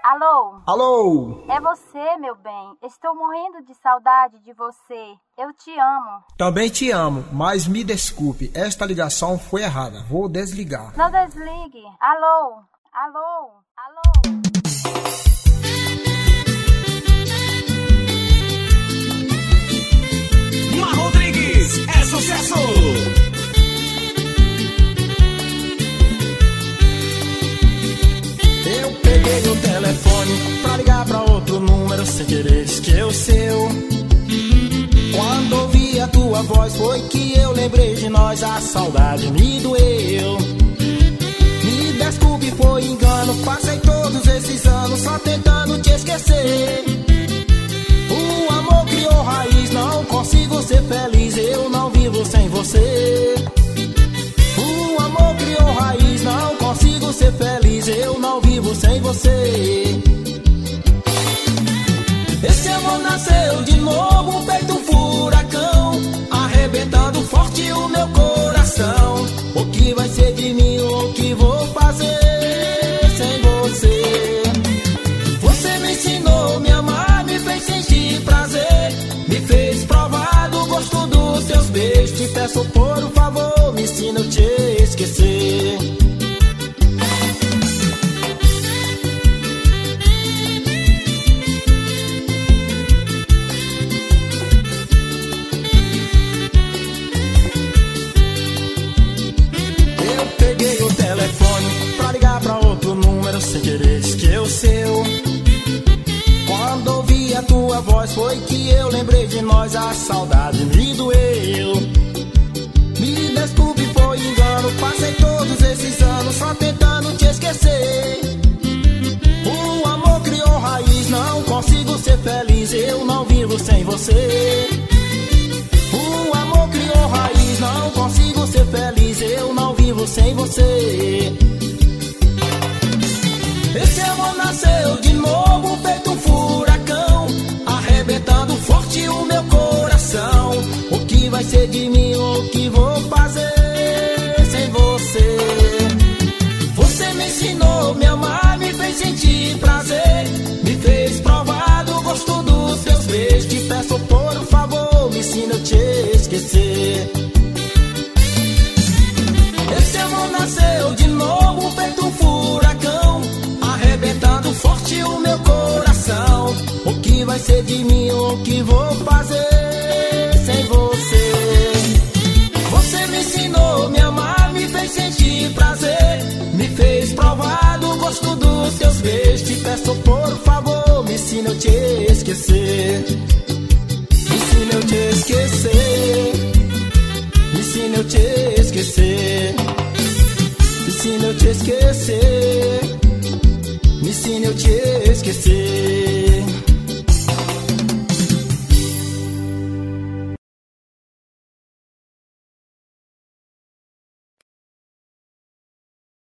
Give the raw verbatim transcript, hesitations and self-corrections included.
Alô? Alô? É você, meu bem. Estou morrendo de saudade de você. Eu te amo. Também te amo, mas me desculpe, esta ligação foi errada. Vou desligar. Não desligue. Alô? Alô? Alô? Mar Rodrigues é sucesso! Eu peguei o telefone pra ligar pra outro número sem querer, esqueci o seu. Quando ouvi a tua voz foi que eu lembrei de nós, a saudade me doeu. Me desculpe, foi engano, passei todos esses anos só tentando te esquecer. O amor criou raiz, não consigo ser feliz, eu não vivo sem você. O amor criou raiz, não consigo ser feliz, eu não vivo sem você. Esse amor nasceu de novo, feito um furacão, arrebentando forte o meu coração. O que vai ser de mim, o que vou fazer sem você? Você me ensinou a me amar, me fez sentir prazer, me fez provar do gosto dos seus beijos. Te peço por um favor, me ensina a te esquecer. Eu peguei o telefone pra ligar pra outro número sem querer, esqueci o seu. Quando ouvi a tua voz foi que eu lembrei de nós, a saudade me doeu. Me desculpe, foi engano, passei todos esses anos só tentando te esquecer. O amor criou raiz, não consigo ser feliz, eu não vivo sem você. O amor criou raiz, não consigo ser feliz, eu não vivo sem você. Esse amor nasceu de novo, feito um furacão, arrebentando forte o meu coração. O que vai ser de mim, o que vou fazer sem você? Você me ensinou a me amar, me fez sentir prazer, me fez provar do gosto dos seus beijos. Te peço por um favor, me ensina a te esquecer. Esse amor nasceu de novo, feito um furacão, arrebentando forte o meu coração. O que vai ser de mim, o que vou fazer sem você? Você me ensinou a me amar, me fez sentir prazer, me fez provar do gosto dos seus beijos. Te peço por favor, me ensina a te esquecer. Me ensina a te esquecer. Me ensina a te esquecer. Me ensina a te esquecer. Me ensina a te esquecer.